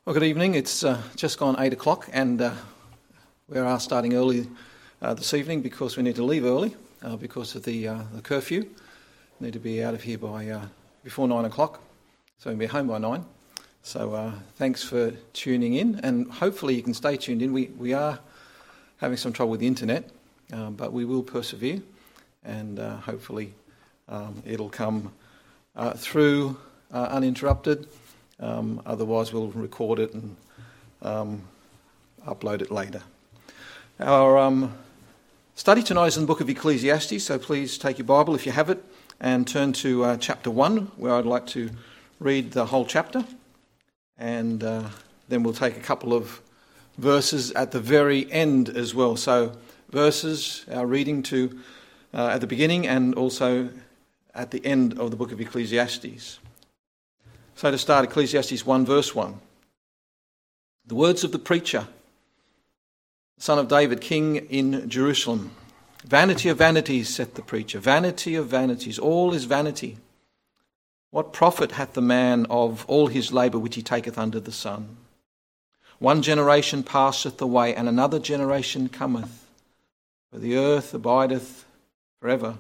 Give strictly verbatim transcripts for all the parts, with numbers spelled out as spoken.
Well, good evening. It's uh, just gone eight o'clock and uh, we are starting early uh, this evening because we need to leave early uh, because of the, uh, the curfew. We need to be out of here by uh, before nine o'clock, so we'll be home by nine. So uh, thanks for tuning in, and hopefully you can stay tuned in. We, we are having some trouble with the internet, uh, but we will persevere, and uh, hopefully um, it'll come uh, through uh, uninterrupted. Um, otherwise, we'll record it and um, upload it later. Our um, study tonight is in the book of Ecclesiastes, so please take your Bible if you have it and turn to uh, chapter one, where I'd like to read the whole chapter. And uh, then we'll take a couple of verses at the very end as well. So verses, our reading to uh, at the beginning and also at the end of the book of Ecclesiastes. So to start, Ecclesiastes one, verse one. The words of the preacher, son of David, king in Jerusalem. Vanity of vanities, saith the preacher, vanity of vanities, all is vanity. What profit hath the man of all his labour which he taketh under the sun? One generation passeth away, and another generation cometh, for the earth abideth for ever.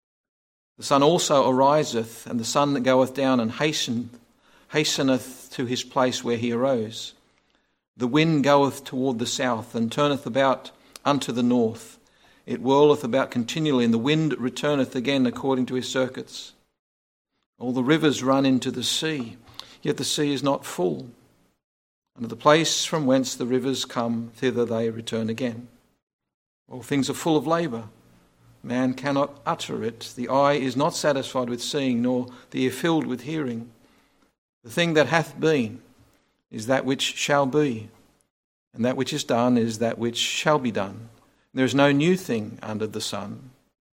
The sun also ariseth, and the sun goeth down, and hasteneth hasteneth to his place where he arose. The wind goeth toward the south, and turneth about unto the north. It whirleth about continually, and the wind returneth again according to his circuits. All the rivers run into the sea, yet the sea is not full. And to the place from whence the rivers come, thither they return again. All things are full of labour. Man cannot utter it. The eye is not satisfied with seeing, nor the ear filled with hearing. The thing that hath been is that which shall be, and that which is done is that which shall be done. There is no new thing under the sun.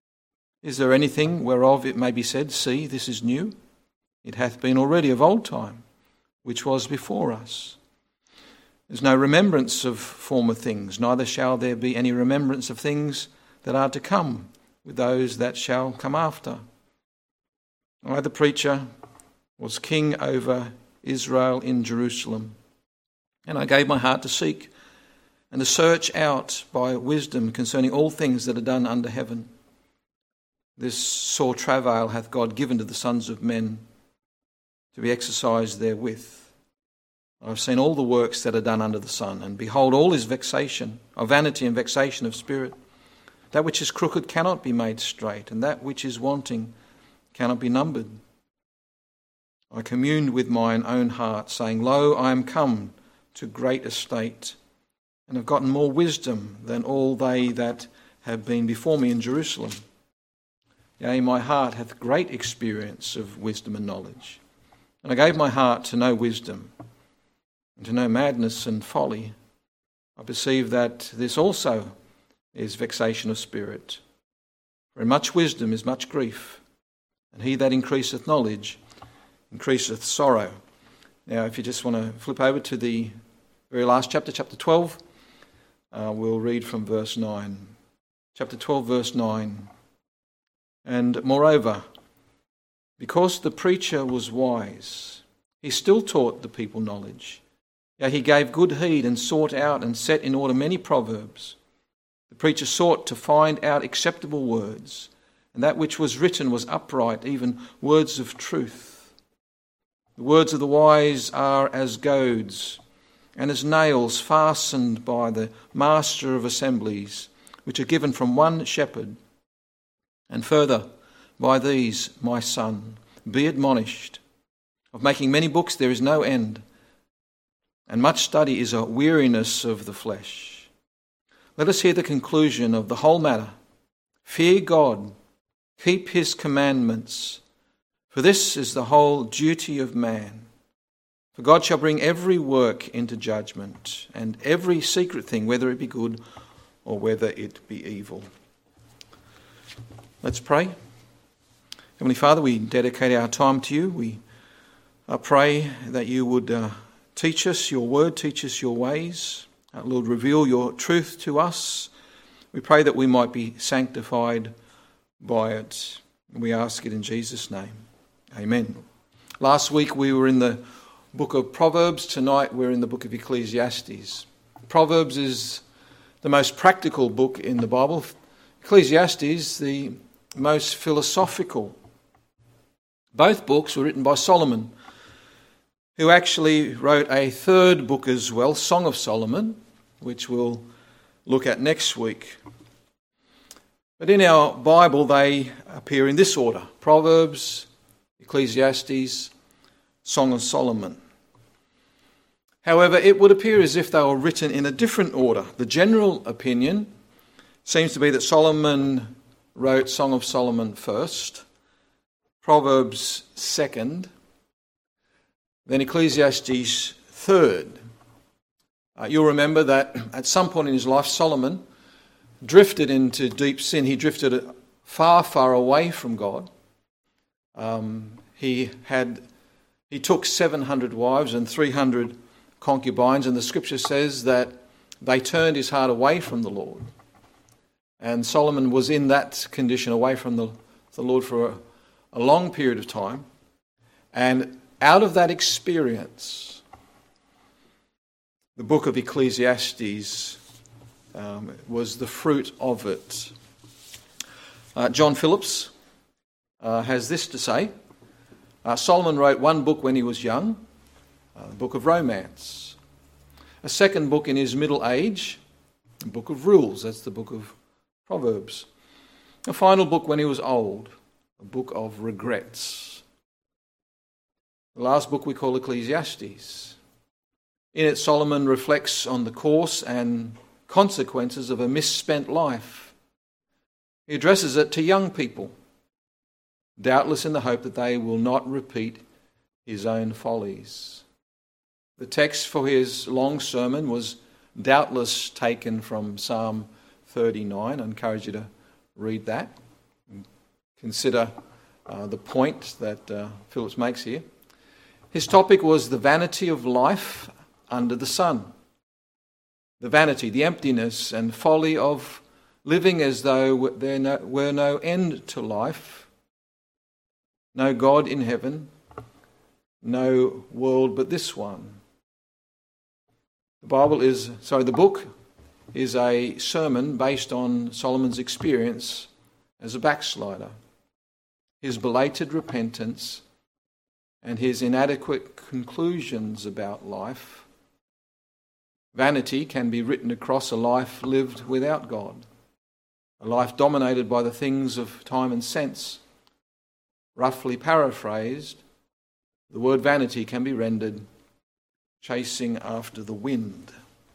Is there anything whereof it may be said, see, this is new? It hath been already of old time, which was before us. There is no remembrance of former things, neither shall there be any remembrance of things that are to come with those that shall come after. I, the preacher, was king over Israel in Jerusalem. And I gave my heart to seek and to search out by wisdom concerning all things that are done under heaven. This sore travail hath God given to the sons of men to be exercised therewith. I have seen all the works that are done under the sun, and behold, all is vexation, of vanity and vexation of spirit. That which is crooked cannot be made straight, and that which is wanting cannot be numbered. I communed with mine own heart, saying, Lo, I am come to great estate, and have gotten more wisdom than all they that have been before me in Jerusalem. Yea, my heart hath great experience of wisdom and knowledge. And I gave my heart to know wisdom, and to know madness and folly. I perceive that this also is vexation of spirit. For in much wisdom is much grief, and he that increaseth knowledge increaseth sorrow. Now, if you just want to flip over to the very last chapter, chapter twelve, uh, we'll read from verse nine. Chapter twelve, verse nine. And moreover, because the preacher was wise, he still taught the people knowledge. Yea, he gave good heed and sought out and set in order many proverbs. The preacher sought to find out acceptable words, and that which was written was upright, even words of truth. The words of the wise are as goads, and as nails fastened by the master of assemblies, which are given from one shepherd. And further, by these, my son, be admonished. Of making many books there is no end, and much study is a weariness of the flesh. Let us hear the conclusion of the whole matter. Fear God, keep his commandments, for this is the whole duty of man. For God shall bring every work into judgment, and every secret thing, whether it be good or whether it be evil. Let's pray. Heavenly Father, we dedicate our time to you. We uh, pray that you would uh, teach us your word, teach us your ways. Uh, Lord, reveal your truth to us. We pray that we might be sanctified by it. We ask it in Jesus' name. Amen. Last week we were in the book of Proverbs. Tonight we're in the book of Ecclesiastes. Proverbs is the most practical book in the Bible. Ecclesiastes, the most philosophical. Both books were written by Solomon, who actually wrote a third book as well, Song of Solomon, which we'll look at next week. But in our Bible, they appear in this order: Proverbs, Ecclesiastes, Song of Solomon. However, it would appear as if they were written in a different order. The general opinion seems to be that Solomon wrote Song of Solomon first, Proverbs second, then Ecclesiastes third. Uh, you'll remember that at some point in his life, Solomon drifted into deep sin. He drifted far, far away from God. Um, he had, he took seven hundred wives and three hundred concubines, and the scripture says that they turned his heart away from the Lord. And Solomon was in that condition, away from the, the Lord for a, a long period of time. And out of that experience, the book of Ecclesiastes um, was the fruit of it. Uh, John Phillips uh, has this to say. Uh, Solomon wrote one book when he was young, uh, the book of Romance. A second book in his middle age, the book of Rules, that's the book of Proverbs. A final book when he was old, a book of Regrets. The last book we call Ecclesiastes. In it, Solomon reflects on the course and consequences of a misspent life. He addresses it to young people, doubtless in the hope that they will not repeat his own follies. The text for his long sermon was doubtless taken from Psalm thirty-nine. I encourage you to read that and consider uh, the point that uh, Phillips makes here. His topic was the vanity of life under the sun. The vanity, the emptiness and folly of living as though there were no end to life, no God in heaven, no world but this one. The Bible is, sorry, the book is a sermon based on Solomon's experience as a backslider, his belated repentance, and his inadequate conclusions about life. Vanity can be written across a life lived without God, a life dominated by the things of time and sense. Roughly paraphrased, the word vanity can be rendered chasing after the wind.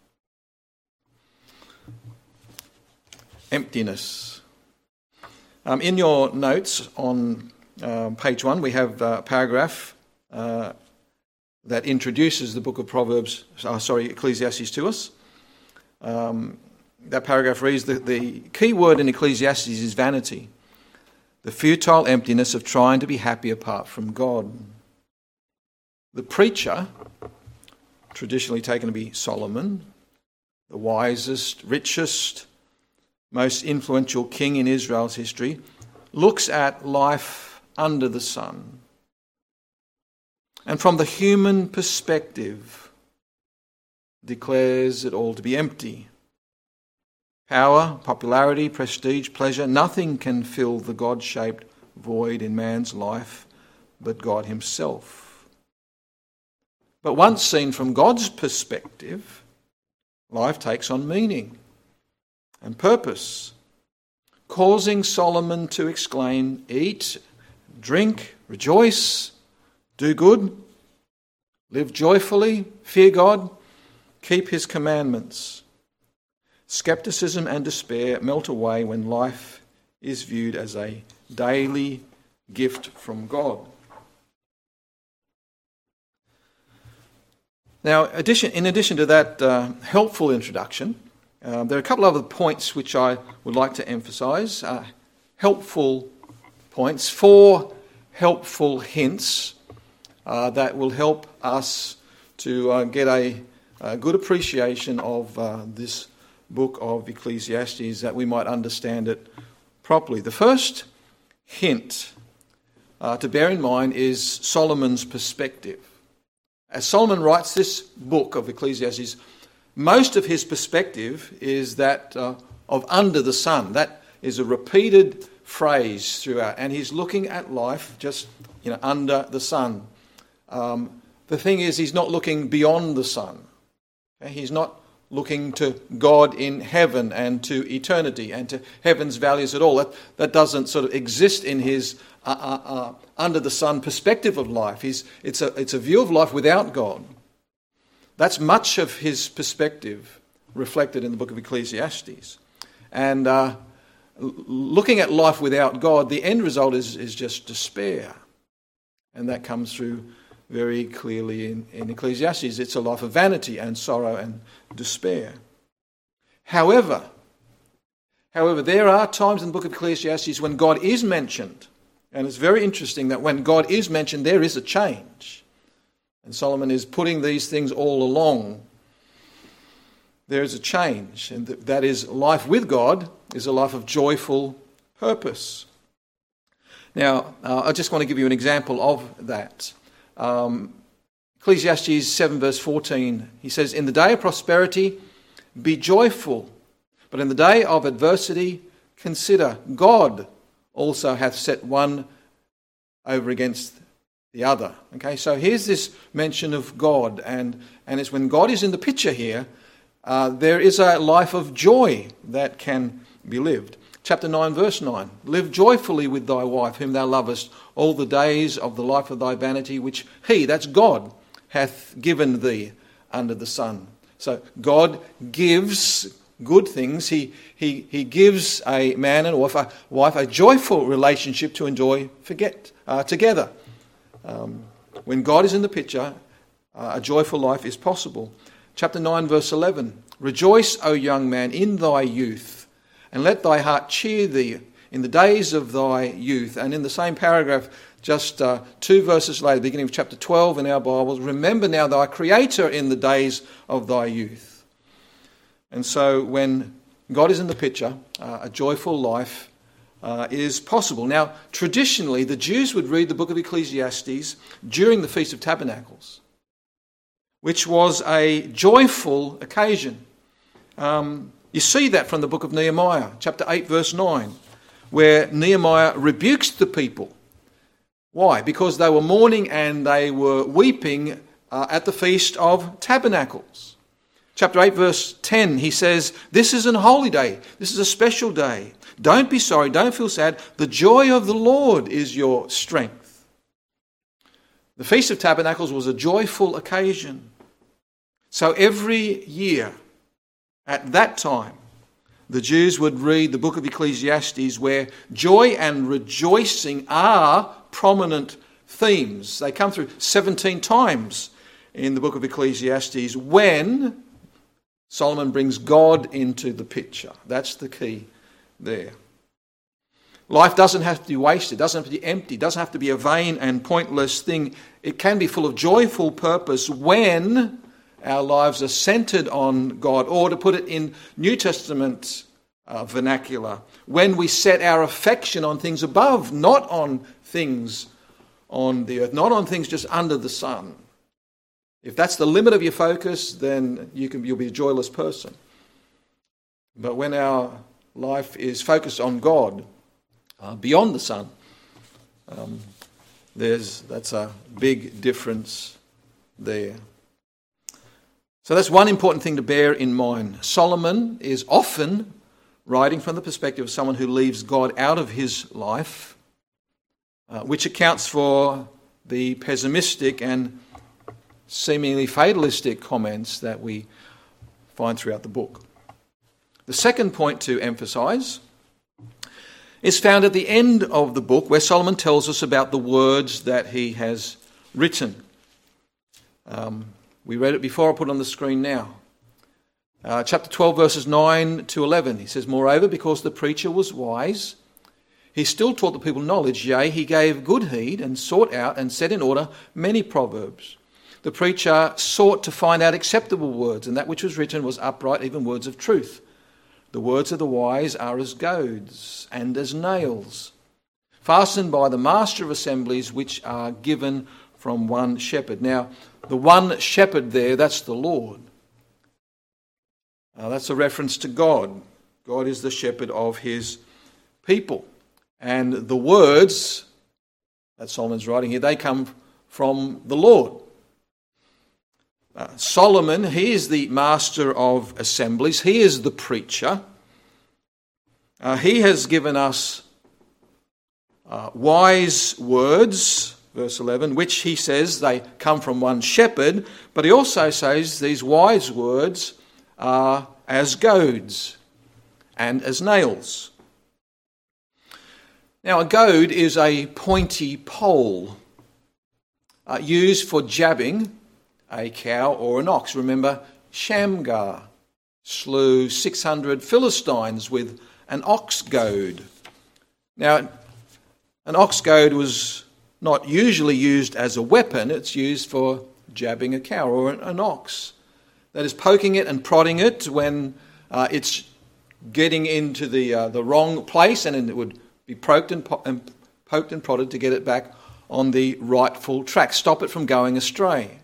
Emptiness. Um, in your notes on uh, page one, we have a paragraph uh, that introduces the book of Proverbs, uh, sorry, Ecclesiastes to us. Um, that paragraph reads, the, the key word in Ecclesiastes is vanity, the futile emptiness of trying to be happy apart from God. The preacher, traditionally taken to be Solomon, the wisest, richest, most influential king in Israel's history, looks at life under the sun. And from the human perspective, declares it all to be empty. Power, popularity, prestige, pleasure, nothing can fill the God-shaped void in man's life but God himself. But once seen from God's perspective, life takes on meaning and purpose, causing Solomon to exclaim, eat, drink, rejoice, do good, live joyfully, fear God, keep his commandments. Skepticism and despair melt away when life is viewed as a daily gift from God. Now, addition, in addition to that uh, helpful introduction, uh, there are a couple of other points which I would like to emphasise. Uh, helpful points, four helpful hints uh, that will help us to uh, get a, a good appreciation of uh, this book of Ecclesiastes, that we might understand it properly. The first hint uh, to bear in mind is Solomon's perspective. as Solomon writes this book of Ecclesiastes, most of his perspective is that uh, of under the sun. That is a repeated phrase throughout, and he's looking at life just, you know, under the sun. Um, the thing is, he's not looking beyond the sun. Okay? He's not looking to God in heaven and to eternity and to heaven's values at all. That, that doesn't sort of exist in his uh, uh, uh, under the sun perspective of life. He's, it's, a, it's a view of life without God. That's much of his perspective reflected in the book of Ecclesiastes. And uh, looking at life without God, the end result is, is just despair. And that comes through very clearly in, in Ecclesiastes. It's a life of vanity and sorrow and despair. However, however, there are times in the book of Ecclesiastes when God is mentioned. And it's very interesting that when God is mentioned, there is a change. And Solomon is putting these things all along. There is a change. And that is, life with God is a life of joyful purpose. Now, uh, I just want to give you an example of that. Um, Ecclesiastes seven verse fourteen, he says, "In the day of prosperity, be joyful, but in the day of adversity, consider God also hath set one over against the other." Okay, so here's this mention of God, and, and it's when God is in the picture here, uh, there is a life of joy that can be lived. Chapter nine, verse nine, "Live joyfully with thy wife, whom thou lovest, all the days of the life of thy vanity, which he," that's God, "hath given thee under the sun." So God gives good things. He he he gives a man and wife a, wife a joyful relationship to enjoy forget uh, together. Um, when God is in the picture, uh, a joyful life is possible. Chapter nine, verse eleven, "Rejoice, O young man, in thy youth, and let thy heart cheer thee in the days of thy youth." And in the same paragraph, just uh, two verses later, beginning of chapter twelve in our Bibles, "Remember now thy Creator in the days of thy youth." And so when God is in the picture, uh, a joyful life uh, is possible. Now, traditionally, the Jews would read the book of Ecclesiastes during the Feast of Tabernacles, which was a joyful occasion. Um, You see that from the book of Nehemiah, chapter eight, verse nine, where Nehemiah rebukes the people. Why? Because they were mourning and they were weeping uh, at the Feast of Tabernacles. Chapter eight, verse ten, he says, "This is an holy day. This is a special day. Don't be sorry. Don't feel sad. The joy of the Lord is your strength." The Feast of Tabernacles was a joyful occasion. So every year, at that time, the Jews would read the book of Ecclesiastes, where joy and rejoicing are prominent themes. They come through seventeen times in the book of Ecclesiastes when Solomon brings God into the picture. That's the key there. Life doesn't have to be wasted, doesn't have to be empty, doesn't have to be a vain and pointless thing. It can be full of joyful purpose when our lives are centered on God, or to put it in New Testament uh, vernacular, when we set our affection on things above, not on things on the earth, not on things just under the sun. If that's the limit of your focus, then you can, you'll be a joyless person. But when our life is focused on God, uh, beyond the sun, um, there's that's a big difference there. So that's one important thing to bear in mind. Solomon is often writing from the perspective of someone who leaves God out of his life, uh, which accounts for the pessimistic and seemingly fatalistic comments that we find throughout the book. The second point to emphasise is found at the end of the book, where Solomon tells us about the words that he has written. Um, We read it before, I'll put it on the screen now. Uh, chapter twelve, verses nine to eleven. He says, "Moreover, because the preacher was wise, he still taught the people knowledge. Yea, he gave good heed and sought out and set in order many proverbs. The preacher sought to find out acceptable words, and that which was written was upright, even words of truth. The words of the wise are as goads and as nails, fastened by the master of assemblies, which are given from one shepherd. Now, the one shepherd there, that's the Lord. Uh, that's a reference to God. God is the shepherd of his people. And the words that Solomon's writing here, they come from the Lord. Uh, Solomon, he is the master of assemblies. He is the preacher. Uh, he has given us uh, wise words, verse eleven, which he says they come from one shepherd, but he also says these wise words are as goads and as nails. Now, a goad is a pointy pole uh, used for jabbing a cow or an ox. Remember, Shamgar slew six hundred Philistines with an ox goad. Now, an ox goad was not usually used as a weapon. It's used for jabbing a cow or an ox. That is, poking it and prodding it when uh, it's getting into the uh, the wrong place, and it would be poked and, po- and poked and prodded to get it back on the rightful track, stop it from going astray.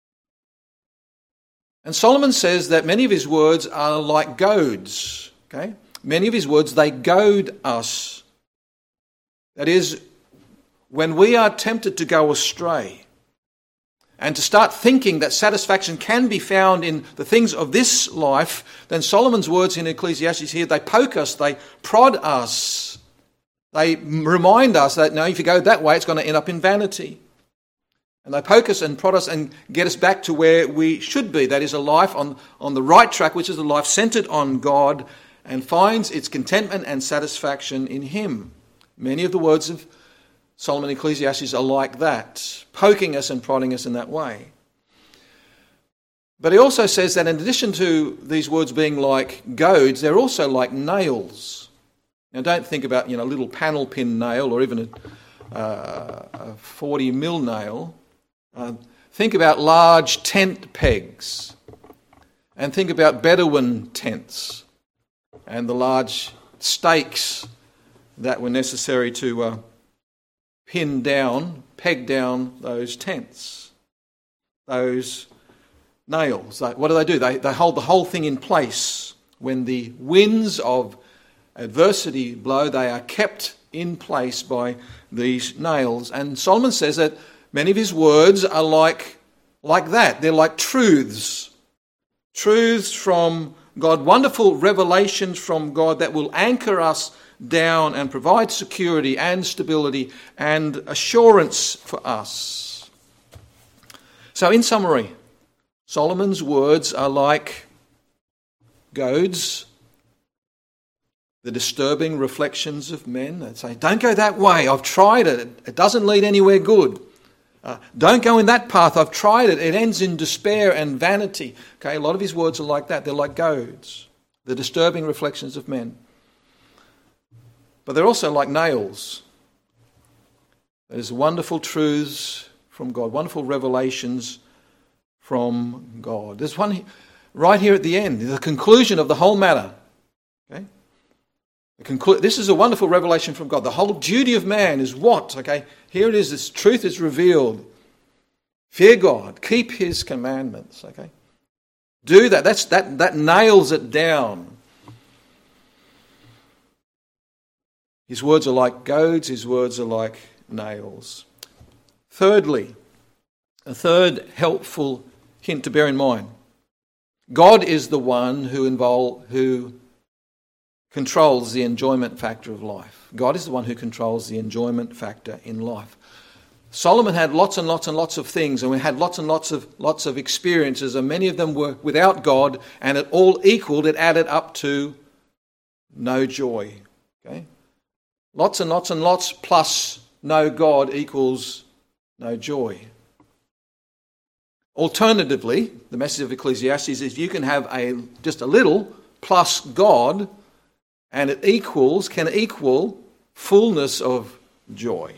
And Solomon says that many of his words are like goads. Okay, many of his words, they goad us. That is, when we are tempted to go astray and to start thinking that satisfaction can be found in the things of this life, then Solomon's words in Ecclesiastes here, they poke us, they prod us, they remind us that, no, if you go that way, it's going to end up in vanity. And they poke us and prod us and get us back to where we should be. That is a life on, on the right track, which is a life centered on God and finds its contentment and satisfaction in him. Many of the words of Solomon in Ecclesiastes are like that, poking us and prodding us in that way. But he also says that in addition to these words being like goads, they're also like nails. Now, don't think about, you know, a little panel pin nail or even a, uh, a forty mil nail. Uh, think about large tent pegs, and think about Bedouin tents and the large stakes that were necessary to uh, pin down, peg down those tents, those nails. What do they do? They, they hold the whole thing in place. When the winds of adversity blow, they are kept in place by these nails. And Solomon says that many of his words are like, like that. They're like truths. Truths from God, wonderful revelations from God that will anchor us down and provide security and stability and assurance for us. So in summary, Solomon's words are like goads, the disturbing reflections of men. They say, don't go that way, I've tried it, it doesn't lead anywhere good. Uh, don't go in that path, I've tried it, it ends in despair and vanity. Okay, a lot of his words are like that, they're like goads, the disturbing reflections of men. But they're also like nails. There's wonderful truths from God, wonderful revelations from God. There's one right here at the end, the conclusion of the whole matter. Okay? The conclu- this is a wonderful revelation from God. The whole duty of man is what? Okay, here it is, this truth is revealed. Fear God, keep his commandments. Okay? Do that. That's that that nails it down. His words are like goads, his words are like nails. Thirdly, a third helpful hint to bear in mind. God is the one who involve, who controls the enjoyment factor of life. God is the one who controls the enjoyment factor in life. Solomon had lots and lots and lots of things, and we had lots and lots of lots of experiences, and many of them were without God, and it all equaled, it added up to no joy. Okay? Lots and lots and lots plus no God equals no joy. Alternatively, the message of Ecclesiastes is you can have a just a little plus God, and it equals, can equal fullness of joy.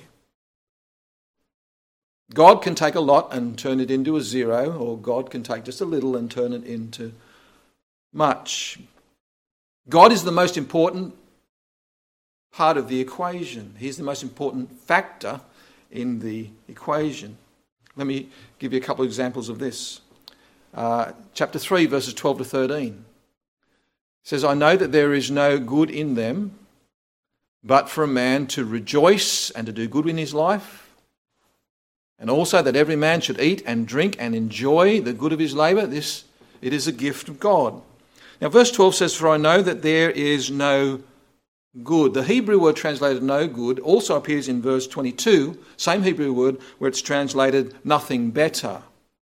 God can take a lot and turn it into a zero, or God can take just a little and turn it into much. God is the most important part of the equation. He's the most important factor in the equation. Let me give you a couple of examples of this. Uh, chapter three, verses twelve to thirteen. It says, I know that there is no good in them, but for a man to rejoice and to do good in his life, and also that every man should eat and drink and enjoy the good of his labour. This, it is a gift of God. Now, verse twelve says, for I know that there is no good. The Hebrew word translated no good also appears in verse twenty-two, same Hebrew word, where it's translated nothing better.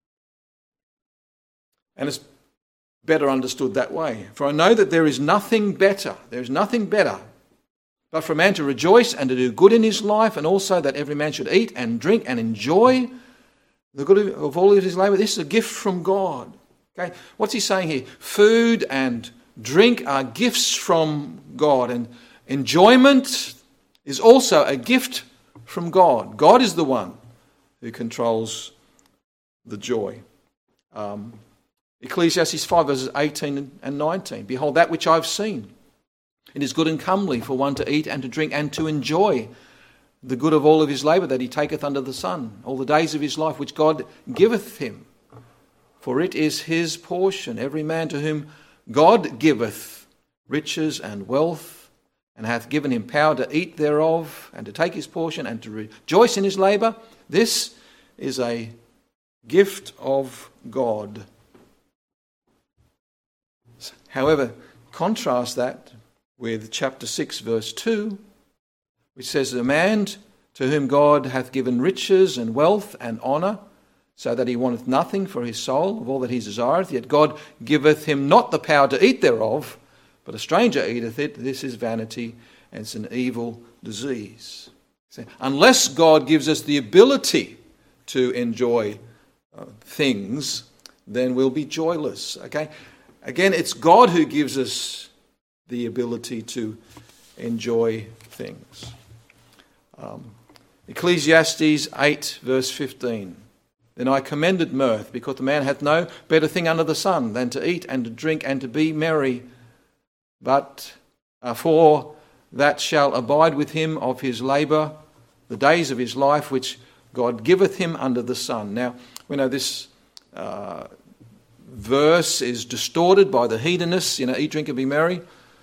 And it's better understood that way. For I know that there is nothing better, there is nothing better, but for a man to rejoice and to do good in his life, and also that every man should eat and drink and enjoy the good of all of his labour. This is a gift from God. Okay, what's he saying here? Food and drink are gifts from God, and enjoyment is also a gift from God. God is the one who controls the joy. Um, Ecclesiastes five, verses eighteen and nineteen. Behold, that which I've seen. It is good and comely for one to eat and to drink and to enjoy the good of all of his labour that he taketh under the sun, all the days of his life which God giveth him. For it is his portion, every man to whom God giveth riches and wealth, and hath given him power to eat thereof, and to take his portion, and to rejoice in his labour. This is a gift of God. However, contrast that with chapter six, verse two, which says, a man to whom God hath given riches and wealth and honour, so that he wanteth nothing for his soul of all that he desireth, yet God giveth him not the power to eat thereof, but a stranger eateth it. This is vanity, and it's an evil disease. So, unless God gives us the ability to enjoy uh, things, then we'll be joyless. Okay? Again, it's God who gives us the ability to enjoy things. Um, Ecclesiastes eight, verse fifteen. Then I commended mirth, because the man hath no better thing under the sun than to eat and to drink and to be merry. But uh, for that shall abide with him of his labour, the days of his life, which God giveth him under the sun. Now, we know this uh, verse is distorted by the hedonists, you know, eat, drink and be merry.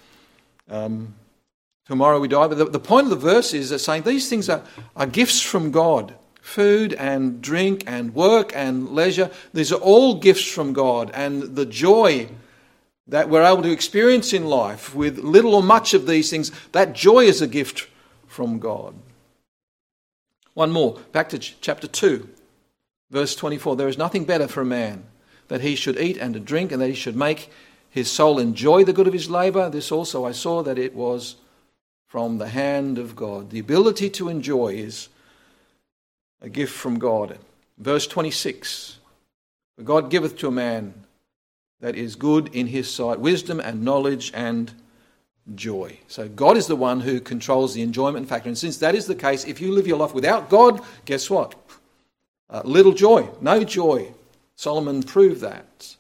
Um, tomorrow we die. But the, the point of the verse is that saying these things are, are gifts from God. Food and drink and work and leisure, these are all gifts from God. And the joy that we're able to experience in life with little or much of these things, that joy is a gift from God. One more, back to ch- chapter two, verse twenty-four. There is nothing better for a man that he should eat and to drink, and that he should make his soul enjoy the good of his labour. This also I saw, that it was from the hand of God. The ability to enjoy is a gift from God. Verse twenty-six. For God giveth to a man that is good in his sight wisdom and knowledge and joy. So God is the one who controls the enjoyment factor. And since that is the case, if you live your life without God, guess what? Uh, little joy, no joy. Solomon proved that.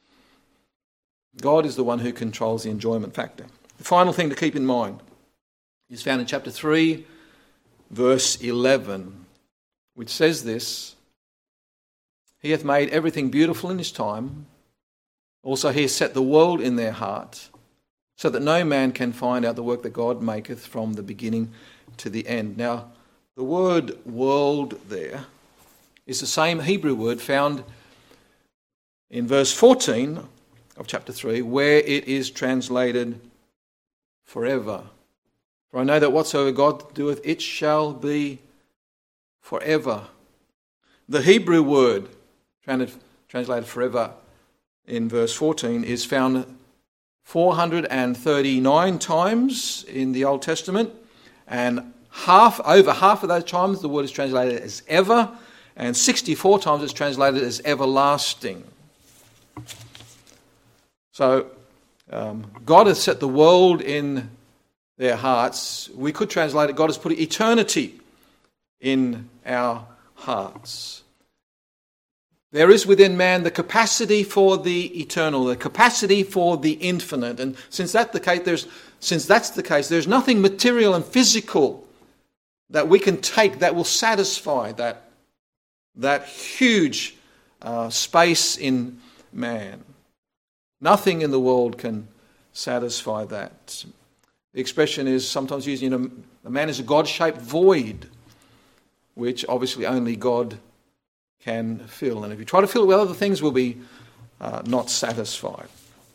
God is the one who controls the enjoyment factor. The final thing to keep in mind is found in chapter three, verse eleven, which says this: He hath made everything beautiful in his time. Also he has set the world in their heart, so that no man can find out the work that God maketh from the beginning to the end. Now, the word world there is the same Hebrew word found in verse fourteen of chapter three, where it is translated forever. For I know that whatsoever God doeth, it shall be forever. The Hebrew word translated forever in verse fourteen is found four hundred thirty-nine times in the Old Testament, and half over half of those times the word is translated as ever, and sixty-four times it's translated as everlasting. So um, God has set the world in their hearts. We could translate it, God has put eternity in our hearts. There is within man the capacity for the eternal, the capacity for the infinite. And since that's the case, there's since that's the case, there's nothing material and physical that we can take that will satisfy that that huge uh, space in man. Nothing in the world can satisfy that. The expression is sometimes used, you know, a man is a God-shaped void, which obviously only God can fill. And if you try to fill it with other things, we'll be uh, not satisfied.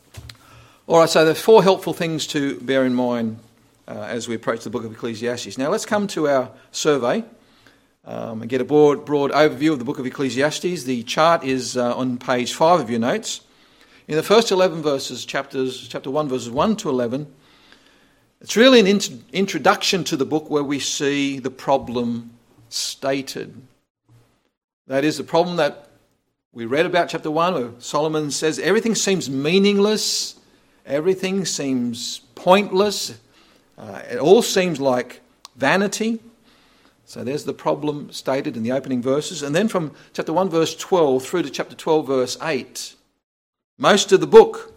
All right, so there are four helpful things to bear in mind uh, as we approach the book of Ecclesiastes. Now let's come to our survey um, and get a broad, broad overview of the book of Ecclesiastes. The chart is uh, on page five of your notes. In the first eleven verses, chapters, chapter one, verses one to eleven, it's really an int- introduction to the book where we see the problem stated. That is the problem that we read about chapter one, where Solomon says everything seems meaningless, everything seems pointless, uh, it all seems like vanity. So there's the problem stated in the opening verses. And then from chapter one, verse twelve, through to chapter twelve, verse eight, most of the book,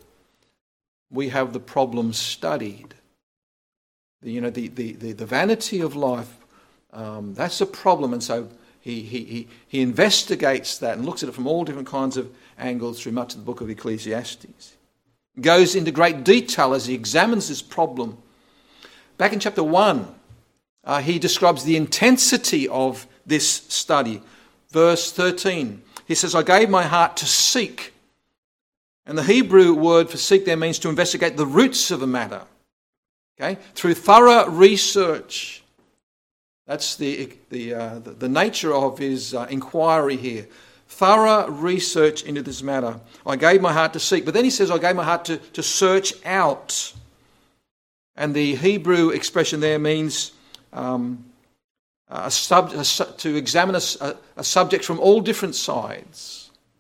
we have the problem studied. The, you know, the, the, the, the vanity of life, um, that's a problem. And so he, he, he, he investigates that and looks at it from all different kinds of angles through much of the book of Ecclesiastes. Goes into great detail as he examines this problem. Back in chapter one, uh, he describes the intensity of this study. Verse thirteen, he says, I gave my heart to seek. And the Hebrew word for seek there means to investigate the roots of a matter. Okay? Through thorough research. That's the, the, uh, the, the nature of his uh, inquiry here. Thorough research into this matter. I gave my heart to seek. But then he says, I gave my heart to, to search out. And the Hebrew expression there means um, a sub, a, to examine a, a subject from all different sides.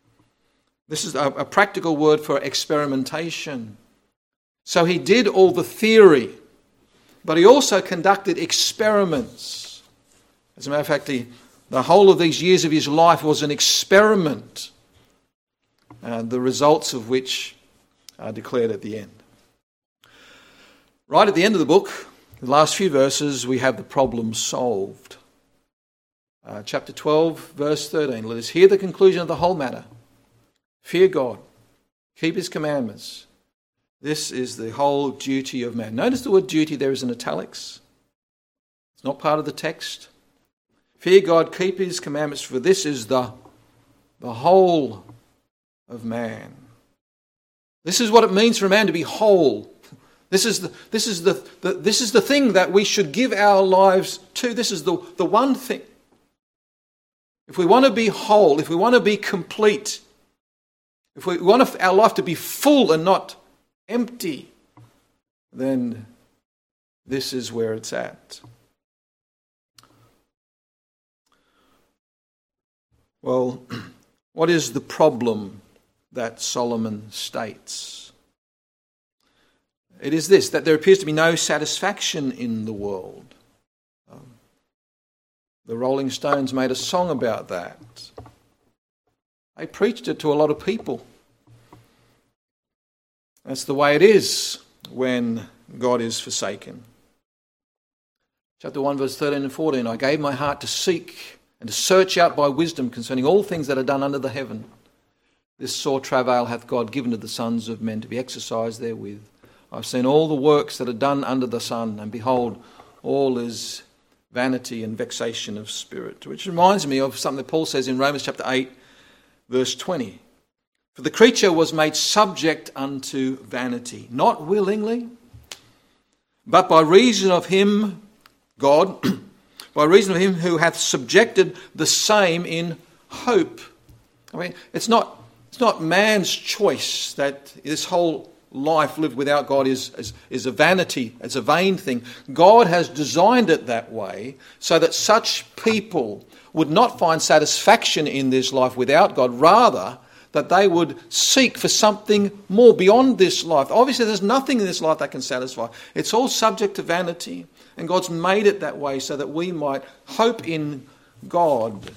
This is a, a practical word for experimentation. So he did all the theory, but he also conducted experiments. As a matter of fact, the, the whole of these years of his life was an experiment, uh, the results of which are declared at the end. Right at the end of the book, the last few verses, we have the problem solved. Uh, chapter twelve, verse thirteen. Let us hear the conclusion of the whole matter. Fear God, keep his commandments. This is the whole duty of man. Notice the word duty there is in italics. It's not part of the text. Fear God, keep his commandments, for this is the, the whole of man. This is what it means for a man to be whole. This is the, this is the, the, this is the thing that we should give our lives to. This is the, the one thing. If we want to be whole, if we want to be complete, if we want our life to be full and not empty, then this is where it's at. Well, what is the problem that Solomon states? It is this, that there appears to be no satisfaction in the world. Um, the Rolling Stones made a song about that. They preached it to a lot of people. That's the way it is when God is forsaken. Chapter one, verse thirteen and fourteen, I gave my heart to seek and to search out by wisdom concerning all things that are done under the heaven. This sore travail hath God given to the sons of men to be exercised therewith. I've seen all the works that are done under the sun, and behold, all is vanity and vexation of spirit. Which reminds me of something that Paul says in Romans chapter eight, verse twenty. For the creature was made subject unto vanity, not willingly, but by reason of him, God, by reason of him who hath subjected the same in hope. I mean, it's not it's not man's choice that this whole life lived without God is, is, is a vanity, it's a vain thing. God has designed it that way so that such people would not find satisfaction in this life without God, rather that they would seek for something more beyond this life. Obviously, there's nothing in this life that can satisfy. It's all subject to vanity, and God's made it that way so that we might hope in God.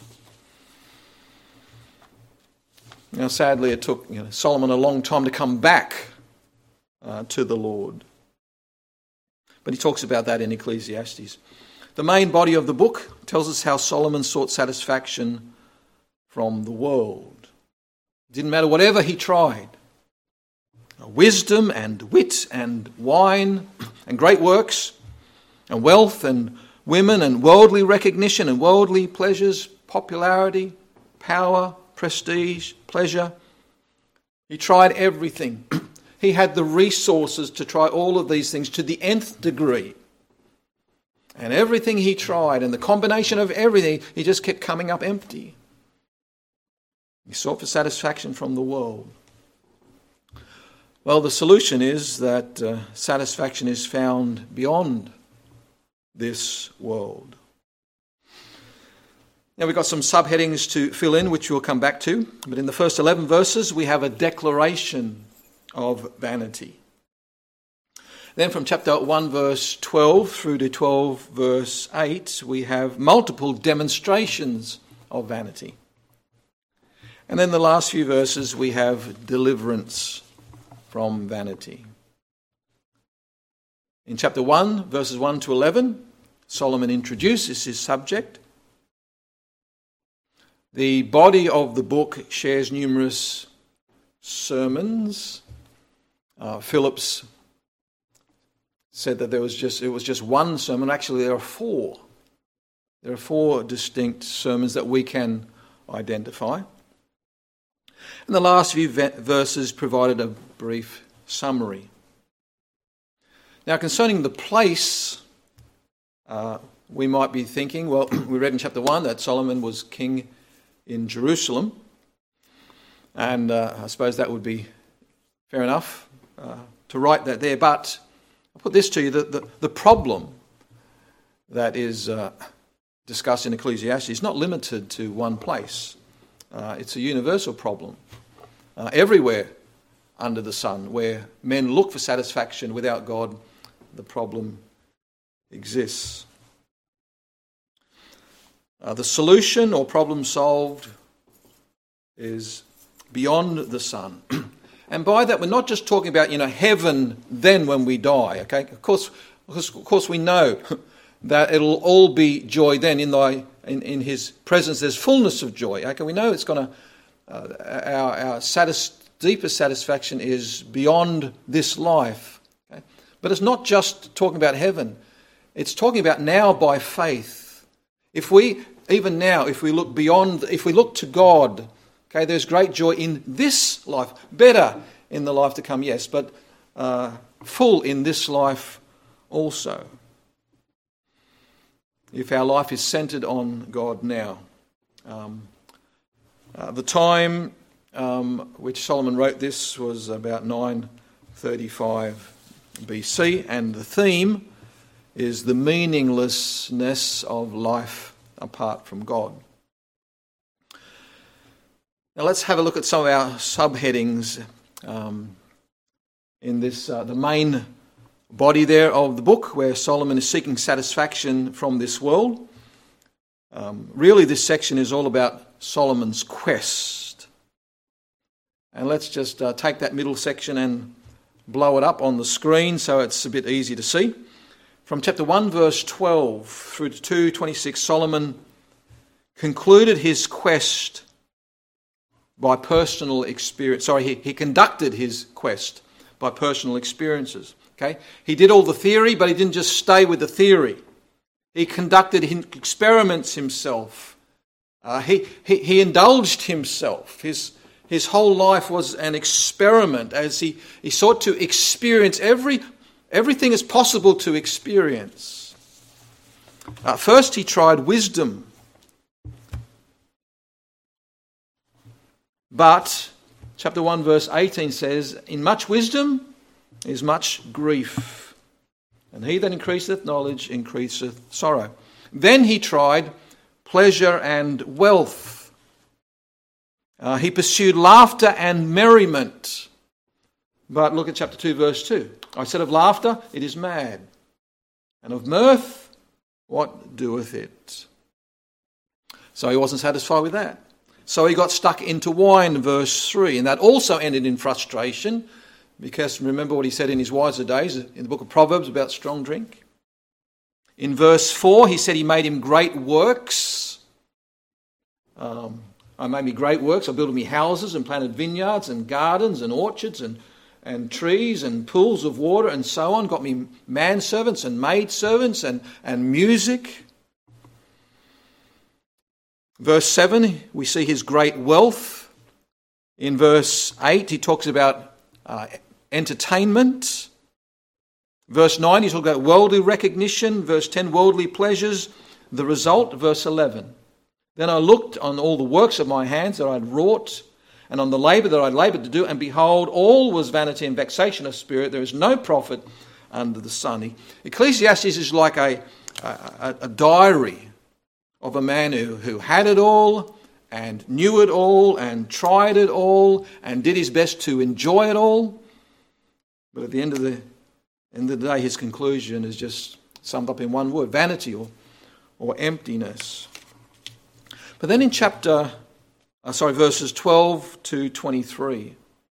Now, sadly, it took you know, Solomon a long time to come back uh, to the Lord. But he talks about that in Ecclesiastes. The main body of the book tells us how Solomon sought satisfaction from the world. Didn't matter whatever he tried. Wisdom and wit and wine and great works and wealth and women and worldly recognition and worldly pleasures, popularity, power, prestige, pleasure. He tried everything. He had the resources to try all of these things to the nth degree. And everything he tried and the combination of everything, he just kept coming up empty. He sought for satisfaction from the world. Well, the solution is that uh, satisfaction is found beyond this world. Now we've got some subheadings to fill in, which we'll come back to. But in the first eleven verses, we have a declaration of vanity. Then from chapter one, verse twelve through to twelve, verse eight, we have multiple demonstrations of vanity. And then the last few verses, we have deliverance from vanity. In chapter one, verses one to eleven, Solomon introduces his subject. The body of the book shares numerous sermons. Uh, Phillips said that there was just it was just one sermon. Actually, there are four. There are four distinct sermons that we can identify. And the last few verses provided a brief summary. Now, concerning the place, uh, we might be thinking, well, we read in chapter one that Solomon was king in Jerusalem. And uh, I suppose that would be fair enough uh, to write that there. But I'll put this to you, that the, the problem that is uh, discussed in Ecclesiastes is not limited to one place. Uh, it's a universal problem. Uh, everywhere under the sun, where men look for satisfaction without God, the problem exists. Uh, the solution or problem solved is beyond the sun. And by that, we're not just talking about, you know, heaven then when we die, okay? Of course, of course we know that it'll all be joy then. In thy in, in his presence there's fullness of joy. Okay, we know it's going to, uh, our, our satis- deepest satisfaction is beyond this life. Okay? But it's not just talking about heaven. It's talking about now by faith. If we, even now, if we look beyond, if we look to God, okay, there's great joy in this life. Better in the life to come, yes, but uh, full in this life also. If our life is centered on God now. Um, uh, the time um, which Solomon wrote this was about nine thirty-five B C, and the theme is the meaninglessness of life apart from God. Now let's have a look at some of our subheadings um, in this, uh, the main body there of the book, where Solomon is seeking satisfaction from this world. Um, really, this section is all about Solomon's quest. And let's just uh, take that middle section and blow it up on the screen so it's a bit easy to see. From chapter one, verse twelve through to two twenty-six, Solomon concluded his quest by personal experience. Sorry, he, he conducted his quest by personal experiences. Okay, he did all the theory, but he didn't just stay with the theory. He conducted experiments himself. Uh, he, he he indulged himself. His his whole life was an experiment as he, he sought to experience every everything is possible to experience. Uh, first, he tried wisdom, but chapter one, verse eighteen says, "In much wisdom is much grief, and he that increaseth knowledge increaseth sorrow." Then he tried pleasure and wealth. Uh, he pursued laughter and merriment. But look at chapter two, verse two. "I said of laughter, it is mad, and of mirth, what doeth it?" So he wasn't satisfied with that. So he got stuck into wine, verse three, and that also ended in frustration. Because remember what he said in his wiser days in the book of Proverbs about strong drink. In verse four, he said he made him great works. Um, I made me great works. I built me houses and planted vineyards and gardens and orchards and, and trees and pools of water and so on. Got me manservants and maidservants and, and music. Verse seven, we see his great wealth. In verse eight, he talks about uh, entertainment. Verse nine, he talks about worldly recognition. Verse ten, worldly pleasures. The result, verse eleven. Then I looked on all the works of my hands that I had wrought, and on the labour that I had laboured to do, and behold, all was vanity and vexation of spirit. There is no profit under the sun. Ecclesiastes is like a, a, a diary of a man who, who had it all, and knew it all, and tried it all, and did his best to enjoy it all. But at the end of the, end of the day, his conclusion is just summed up in one word: vanity or, or emptiness. But then in chapter, uh, sorry, verses twelve to twenty-three,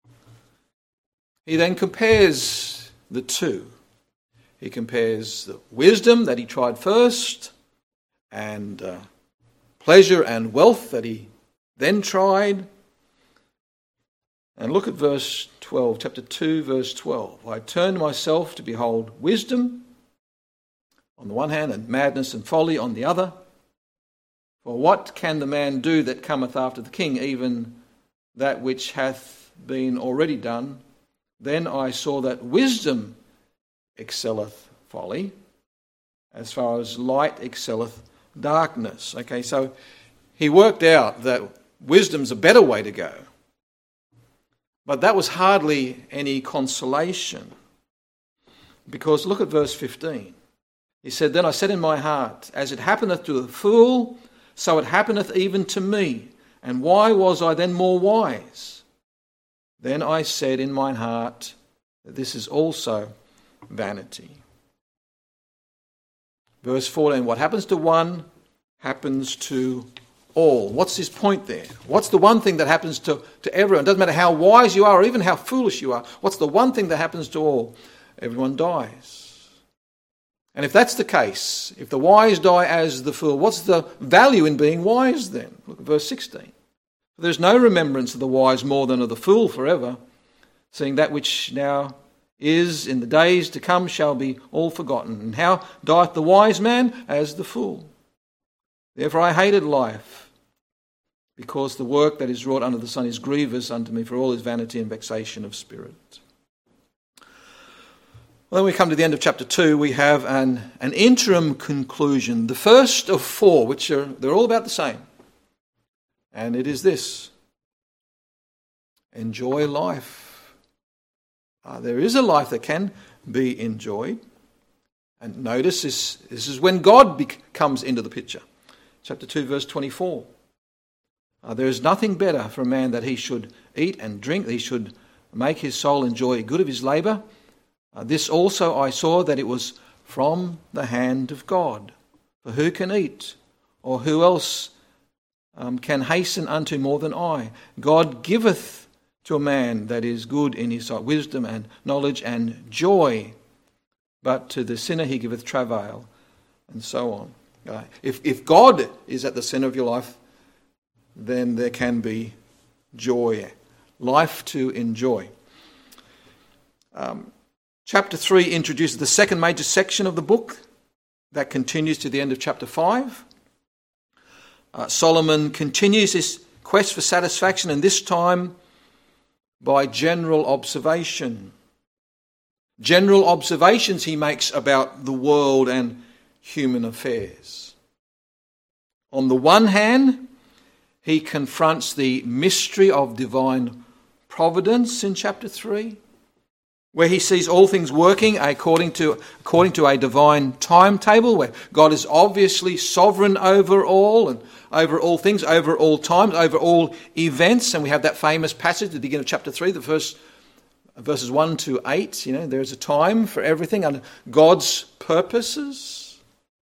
he then compares the two. He compares the wisdom that he tried first, and uh, pleasure and wealth that he then tried. And look at verse twelve, chapter two, verse twelve. I turned myself to behold wisdom on the one hand, and madness and folly on the other. For what can the man do that cometh after the king, even that which hath been already done? Then I saw that wisdom excelleth folly, as far as light excelleth darkness. Okay, so he worked out that wisdom's a better way to go. But that was hardly any consolation. Because look at verse fifteen. He said, Then I said in my heart, as it happeneth to the fool, so it happeneth even to me. And why was I then more wise? Then I said in mine heart that this is also vanity. Verse fourteen, what happens to one happens to all. What's his point there? What's the one thing that happens to, to everyone? It doesn't matter how wise you are or even how foolish you are. What's the one thing that happens to all? Everyone dies. And if that's the case, if the wise die as the fool, what's the value in being wise then? Look at verse sixteen. There's no remembrance of the wise more than of the fool forever, seeing that which now is in the days to come shall be all forgotten. And how dieth the wise man? As the fool. Therefore I hated life, because the work that is wrought under the sun is grievous unto me, for all is vanity and vexation of spirit. Well, then we come to the end of chapter two. We have an, an interim conclusion, the first of four, which are they're all about the same. And it is this: enjoy life. Uh, there is a life that can be enjoyed. And notice this, this is when God be, comes into the picture. Chapter two, verse twenty-four. Uh, there is nothing better for a man that he should eat and drink, that he should make his soul enjoy good of his labour. Uh, this also I saw, that it was from the hand of God. For who can eat, or who else um, can hasten unto more than I? God giveth to a man that is good in his sight wisdom and knowledge and joy, but to the sinner he giveth travail, and so on. Uh, if, if God is at the centre of your life, then there can be joy, life to enjoy. Um, Chapter three introduces the second major section of the book that continues to the end of chapter five. Uh, Solomon continues his quest for satisfaction, and this time by general observation. General observations he makes about the world and human affairs. On the one hand, he confronts the mystery of divine providence in chapter three, where he sees all things working according to, according to a divine timetable, where God is obviously sovereign over all and over all things, over all times, over all events. And we have that famous passage at the beginning of chapter three, the first verses one to eight. You know, there's a time for everything and God's purposes.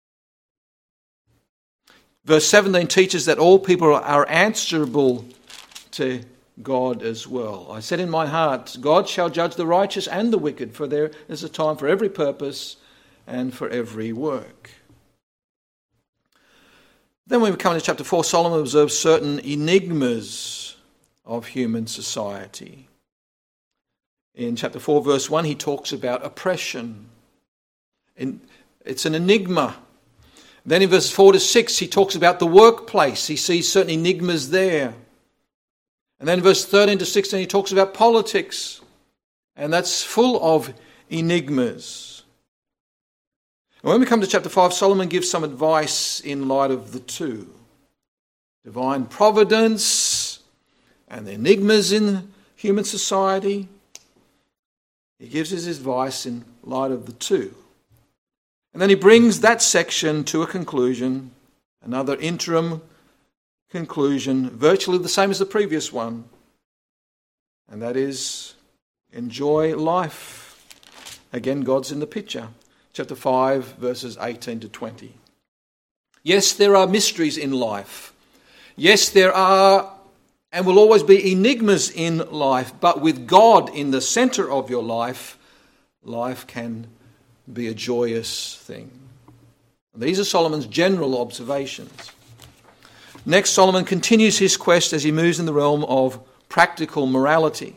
Verse seventeen teaches that all people are answerable to God as well. I said in my heart, God shall judge the righteous and the wicked, for there is a time for every purpose and for every work. Then when we come into chapter four, Solomon observes certain enigmas of human society. In chapter four, verse one, he talks about oppression. In, it's an enigma. Then in verses four to six, he talks about the workplace. He sees certain enigmas there. And then in verse thirteen to sixteen, he talks about politics. And that's full of enigmas. And when we come to chapter five, Solomon gives some advice in light of the two. Divine providence and the enigmas in human society. He gives his advice in light of the two. And then he brings that section to a conclusion, another interim conclusion, virtually the same as the previous one. And that is, enjoy life. Again, God's in the picture. Chapter five, verses eighteen to twenty. Yes, there are mysteries in life. Yes, there are and will always be enigmas in life, but with God in the centre of your life, life can be a joyous thing. And these are Solomon's general observations. Next, Solomon continues his quest as he moves in the realm of practical morality.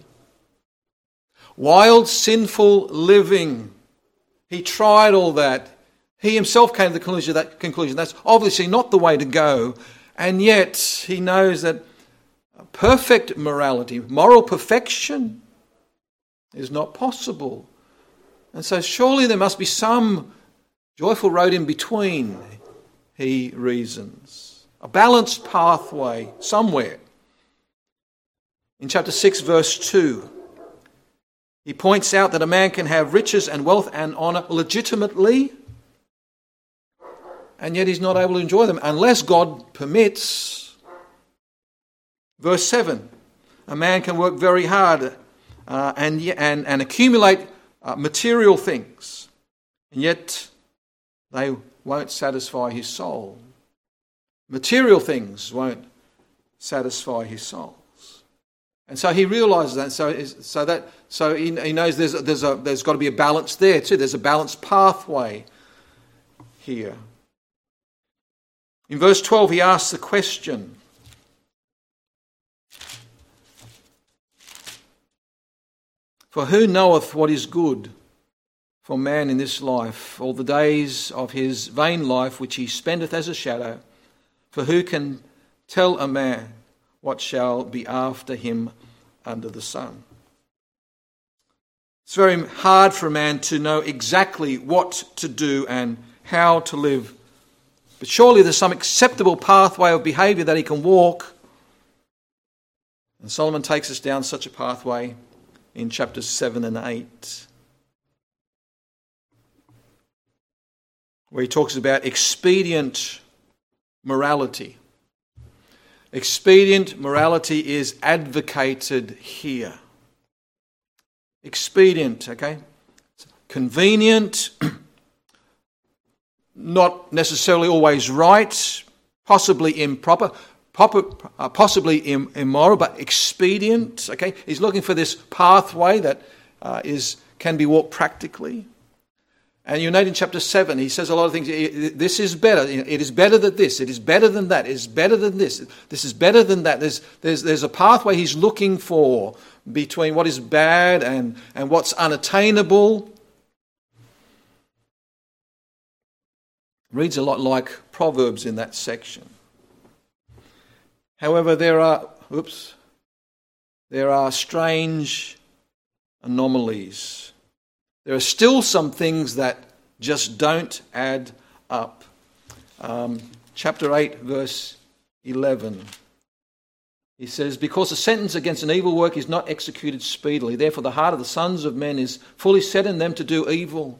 Wild, sinful living. He tried all that. He himself came to the conclusion that conclusion. That's obviously not the way to go. And yet he knows that perfect morality, moral perfection, is not possible. And so surely there must be some joyful road in between, he reasons. A balanced pathway somewhere. In chapter six, verse two, he points out that a man can have riches and wealth and honour legitimately, and yet he's not able to enjoy them unless God permits. Verse seven, a man can work very hard uh, and, and, and accumulate uh, material things, and yet they won't satisfy his soul. Material things won't satisfy his souls. And so he realises that. So, so that so he, he knows there's there's a there's got to be a balance there too. There's a balanced pathway here. In verse twelve, he asks the question: "For who knoweth what is good for man in this life, all the days of his vain life which he spendeth as a shadow? For who can tell a man what shall be after him under the sun?" It's very hard for a man to know exactly what to do and how to live. But surely there's some acceptable pathway of behaviour that he can walk. And Solomon takes us down such a pathway in chapters seven and eight, where he talks about expedient morality. Expedient morality is advocated here. Expedient, okay? Convenient, not necessarily always right, possibly improper, possibly immoral, but expedient, okay? He's looking for this pathway that uh, is can be walked practically. And you note in chapter seven, he says a lot of things. This is better. It is better than this. It is better than that. It is better than this. This is better than that. There's, there's, there's a pathway he's looking for between what is bad and, and what's unattainable. Reads a lot like Proverbs in that section. However, there are, oops, there are strange anomalies. There are still some things that just don't add up. Um, chapter eight, verse eleven. He says, "Because a sentence against an evil work is not executed speedily, therefore the heart of the sons of men is fully set in them to do evil.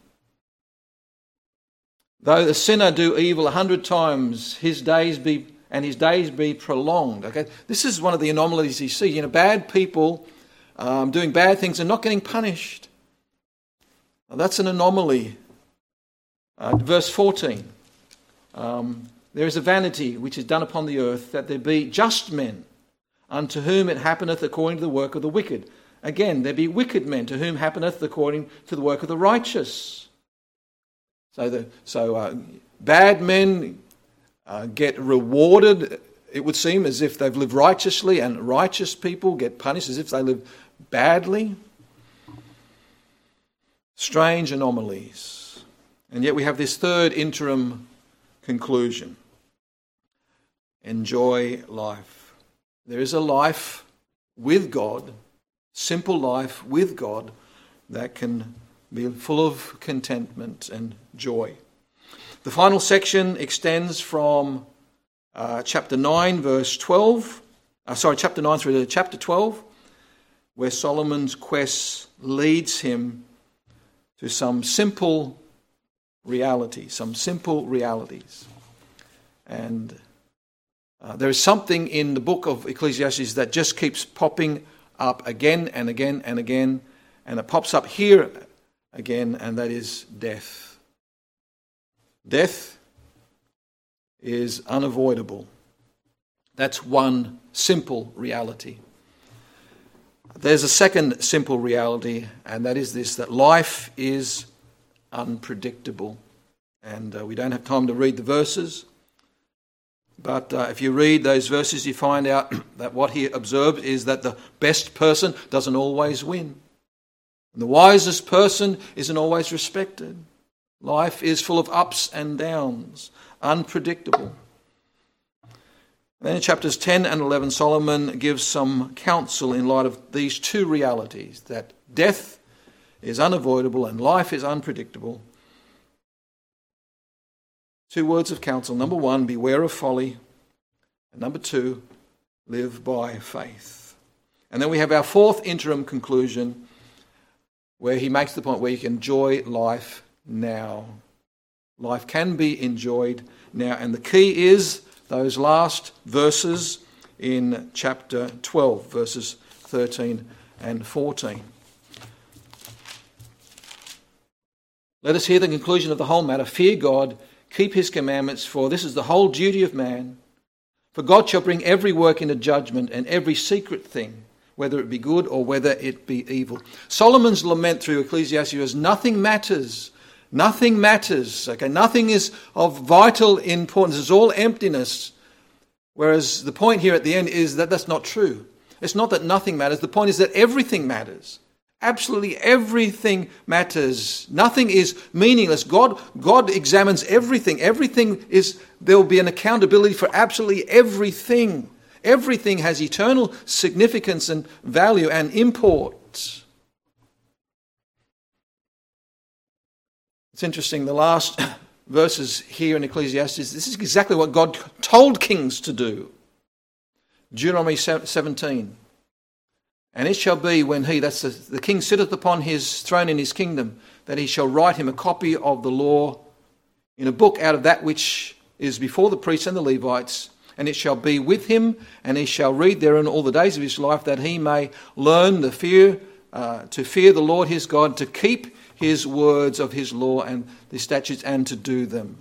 Though the sinner do evil a hundred times, his days be and his days be prolonged." Okay, this is one of the anomalies you see. You know, bad people um, doing bad things and not getting punished. Now, that's an anomaly. Uh, verse fourteen. Um, "There is a vanity which is done upon the earth, that there be just men, unto whom it happeneth according to the work of the wicked. Again, there be wicked men, to whom happeneth according to the work of the righteous." So, the, so uh, bad men uh, get rewarded, it would seem, as if they've lived righteously, and righteous people get punished as if they live badly. Strange anomalies. And yet we have this third interim conclusion. Enjoy life. There is a life with God, simple life with God, that can be full of contentment and joy. The final section extends from uh, chapter nine, verse twelve, uh, sorry, chapter nine through to chapter twelve, where Solomon's quest leads him to some simple reality, some simple realities. And uh, there is something in the book of Ecclesiastes that just keeps popping up again and again and again, and it pops up here again, and that is death. Death is unavoidable. That's one simple reality. There's a second simple reality, and that is this, that life is unpredictable. And uh, we don't have time to read the verses, but uh, if you read those verses, you find out that what he observed is that the best person doesn't always win. And the wisest person isn't always respected. Life is full of ups and downs, unpredictable. And then in chapters ten and eleven, Solomon gives some counsel in light of these two realities, that death is unavoidable and life is unpredictable. Two words of counsel. Number one, beware of folly. And number two, live by faith. And then we have our fourth interim conclusion, where he makes the point where you can enjoy life now. Life can be enjoyed now. And the key is those last verses in chapter twelve, verses thirteen and fourteen. Let us hear the conclusion of the whole matter. Fear God, keep his commandments, for this is the whole duty of man. For God shall bring every work into judgment, and every secret thing, whether it be good or whether it be evil. Solomon's lament through Ecclesiastes is nothing matters. Nothing matters. Okay, nothing is of vital importance. It's all emptiness. Whereas the point here at the end is that that's not true. It's not that nothing matters. The point is that everything matters. Absolutely everything matters. Nothing is meaningless. God, God examines everything. Everything is, there will be an accountability for absolutely everything. Everything has eternal significance and value and import. It's interesting, the last verses here in Ecclesiastes, this is exactly what God told kings to do. Deuteronomy seventeen. And it shall be when he, that's the, the king, sitteth upon his throne in his kingdom, that he shall write him a copy of the law in a book out of that which is before the priests and the Levites, and it shall be with him, and he shall read therein all the days of his life, that he may learn the fear, uh, to fear the Lord his God, to keep his words of his law and the statutes, and to do them.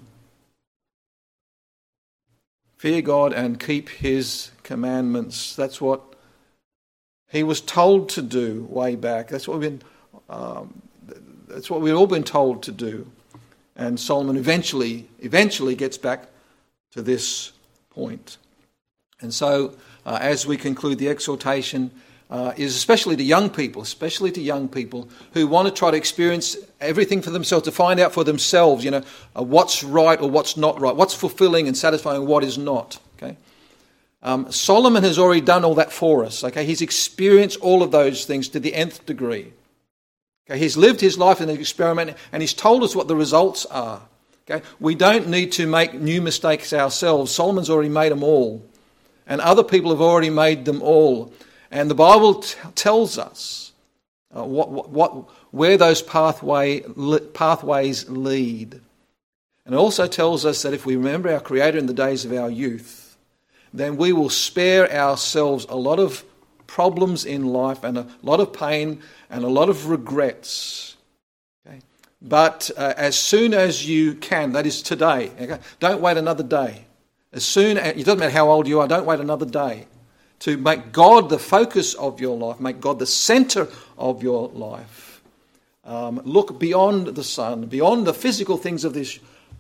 Fear God and keep his commandments. That's what he was told to do way back. That's what we've been. Um, that's what we've all been told to do. And Solomon eventually, eventually gets back to this point. And so, uh, as we conclude, the exhortation uh, is especially to young people, especially to young people who want to try to experience everything for themselves, to find out for themselves, you know, uh, what's right or what's not right, what's fulfilling and satisfying, what is not. Okay. Um, Solomon has already done all that for us. Okay, he's experienced all of those things to the nth degree. Okay, he's lived his life in an experiment, and he's told us what the results are. Okay, we don't need to make new mistakes ourselves. Solomon's already made them all, and other people have already made them all. And the Bible t- tells us uh, what, what, what, where those pathway pathways lead, and it also tells us that if we remember our Creator in the days of our youth, then we will spare ourselves a lot of problems in life and a lot of pain and a lot of regrets. Okay? But uh, as soon as you can, that is today, okay? Don't wait another day. As soon as, it doesn't matter how old you are, don't wait another day. To make God the focus of your life, make God the centre of your life. Um, look beyond the sun, beyond the physical things of this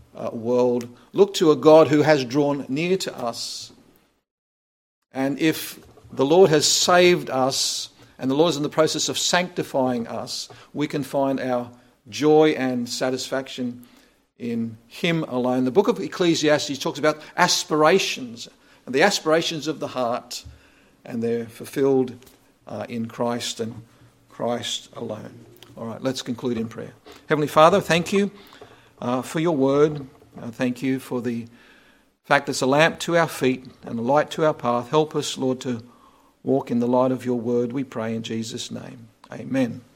uh, world look to a God who has drawn near to us. And if the Lord has saved us and the Lord is in the process of sanctifying us, we can find our joy and satisfaction in Him alone. The book of Ecclesiastes talks about aspirations, and the aspirations of the heart, and they're fulfilled uh, in Christ and Christ alone. All right, let's conclude in prayer. Heavenly Father, thank you uh, for your word. Uh, thank you for the fact that it's a lamp to our feet and a light to our path. Help us, Lord, to walk in the light of your word, we pray in Jesus' name. Amen.